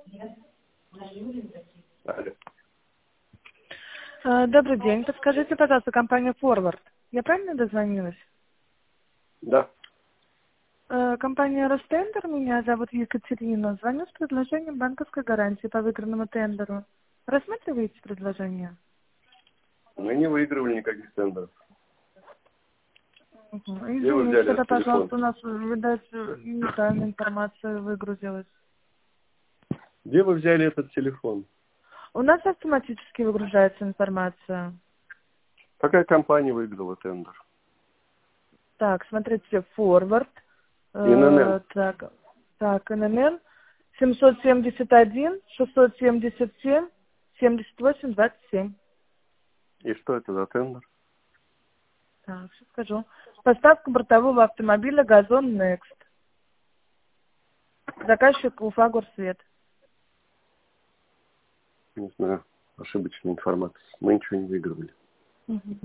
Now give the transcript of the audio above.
Алло. Добрый день. Подскажите, пожалуйста, компания Forward. Я правильно дозвонилась? Да. Компания Ростендер, меня зовут Екатерина. Звоню с предложением банковской гарантии по выигранному тендеру. Рассматриваете предложение? Мы не выигрывали никаких тендеров. Где вы Извините, взяли тогда, этот телефон? пожалуйста, у нас, видать, неправильная информация выгрузилась. Где вы взяли этот телефон? У нас автоматически выгружается информация. Какая компания выиграла тендер? Так, смотрите, Forward. ИНН. Так, ННН 771 677 78 27. И что это за тендер? Так, сейчас скажу. Поставка бортового автомобиля «Газон Next». Заказчик Уфа Горсвет. Не знаю, ошибочная информация. Мы ничего не выигрывали. Мгм.